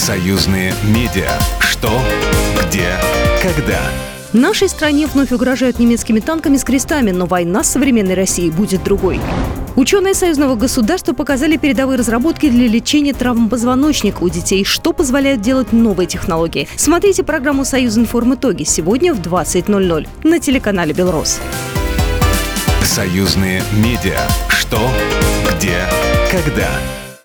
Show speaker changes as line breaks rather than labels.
Союзные медиа. Что, где, когда.
Нашей стране вновь угрожают немецкими танками с крестами, но война с современной Россией будет другой. Ученые союзного государства показали передовые разработки для лечения травм позвоночника у детей, что позволяет делать новые технологии. Смотрите программу «Союзинформ. Итоги» сегодня в 20:00 на телеканале «Белрос».
Союзные медиа. Что, где, когда.